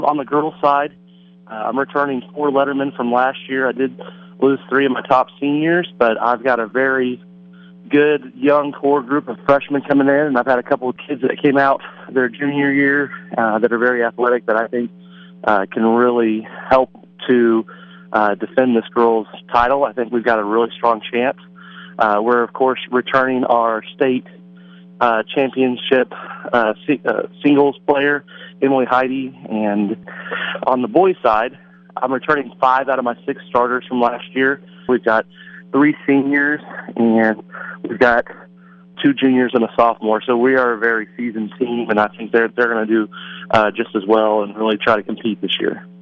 On the girls' side, I'm returning 4 Lettermen from last year. I did lose 3 of my top seniors, but I've got a very good young core group of freshmen coming in, and I've had a couple of kids that came out their junior year that are very athletic that I think can really help to defend this girls' title. I think we've got a really strong chance. We're, of course, returning our state championship singles player, Emily Heidi. And on the boys' side, I'm returning 5 out of my 6 starters from last year. We've got 3 seniors, and we've got 2 juniors and a sophomore. So we are a very seasoned team, and I think they're going to do just as well and really try to compete this year.